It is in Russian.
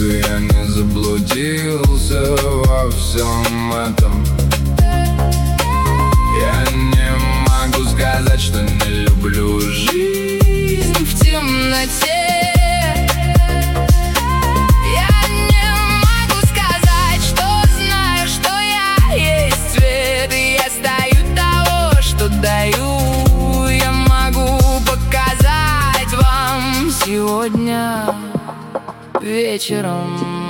ты я не заблудился во всем этом. Я не могу сказать, что не люблю жизнь в темноте. Я не могу сказать, что знаю, что я есть свет, и я стою того, что даю. Я могу показать вам сегодня вечером.